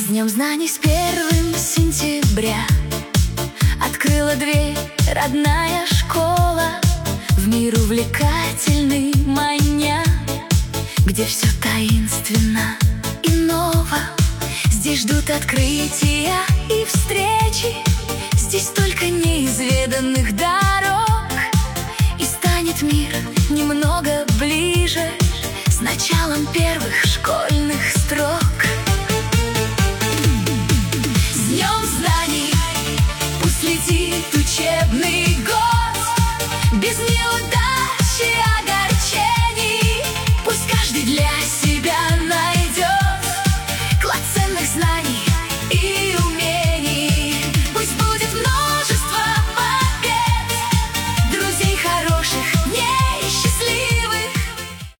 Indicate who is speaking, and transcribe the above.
Speaker 1: С днем знаний, с 1 сентября открыла дверь родная школа в мир увлекательный маня, где все таинственно и ново. Здесь ждут открытия и встречи, здесь столько неизведанных дорог, и станет мир немного ближе с началом первых школьных строк. С днем знаний, пусть летит учебный год без неудач и огорчений, пусть каждый для себя